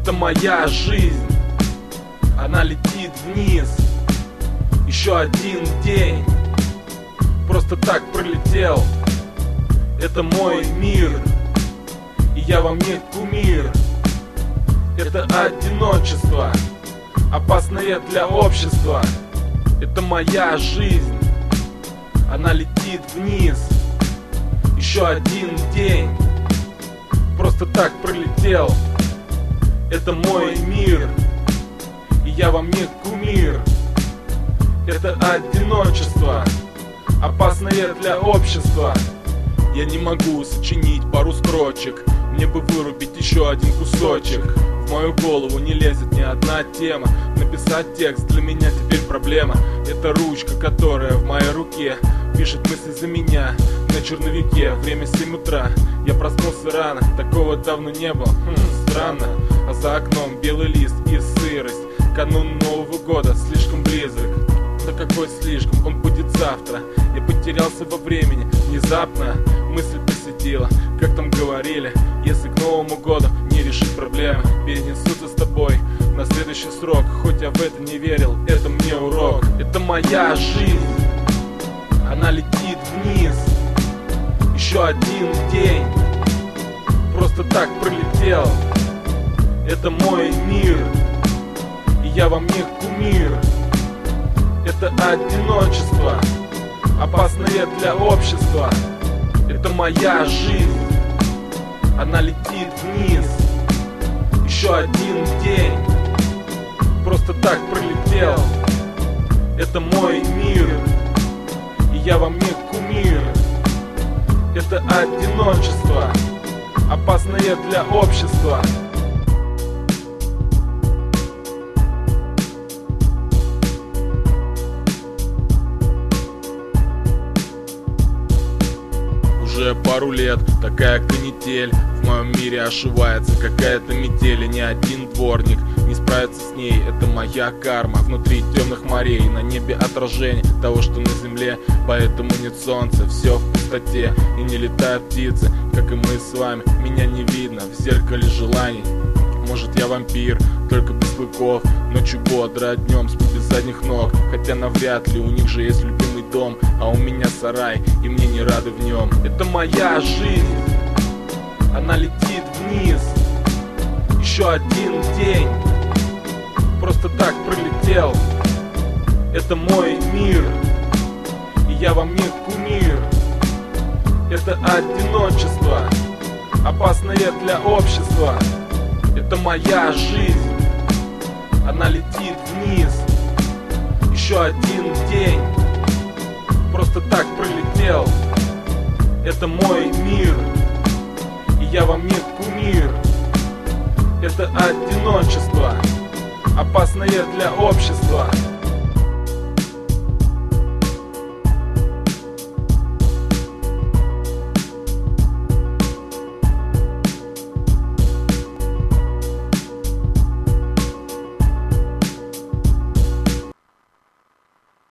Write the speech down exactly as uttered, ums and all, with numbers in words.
Это моя жизнь, она летит вниз. Еще один день просто так пролетел. Это мой мир, и я вам не кумир. Это одиночество, опасное для общества. Это моя жизнь, она летит вниз. Еще один день просто так пролетел. Это мой мир, и я вам не кумир. Это одиночество, опасное для общества. Я не могу сочинить пару строчек, мне бы вырубить еще один кусочек. В мою голову не лезет ни одна тема. Написать текст для меня теперь проблема. Это ручка, которая в моей руке пишет мысли за меня на черновике. Время семь утра, я проснулся рано, такого давно не было. Хм, странно, а за окном белый лист и сырость. Канун Нового года слишком близок. Да какой слишком, он будет завтра. Я потерялся во времени, внезапно мысль посетила. Как там говорили, если к Новому году не решить проблемы, перенесутся с тобой на следующий срок. Хоть я в это не верил, это мне урок. Это моя жизнь, она летит вниз. Еще один день просто так пролетел. Это мой мир, и я вам не кумир. Это одиночество, опасное для общества. Это моя жизнь, она летит вниз. Еще один день просто так пролетел. Это мой мир, и я вам не кумир. Это одиночество, опасное для общества. Уже пару лет такая канитель в моем мире ошивается. Какая-то метель, и ни один дворник не справится с ней. Это моя карма внутри темных морей. На небе отражение того, что на земле. Поэтому нет солнца, все в пустоте. И не летают птицы, как и мы с вами. Меня не видно в зеркале желаний. Может, я вампир, только без клыков. Ночью бодро, а днем сплю без задних ног. Хотя навряд ли, у них же есть любимый дом. А у меня сарай, и мне не рады в нем. Это моя жизнь, она летит вниз. Еще один день просто так пролетел. Это мой мир, и я вам не кумир. Это одиночество, опасное для общества. Это моя жизнь, она летит вниз. Еще один день просто так пролетел. Это мой мир, и я вам не кумир. Это одиночество, опасное для общества.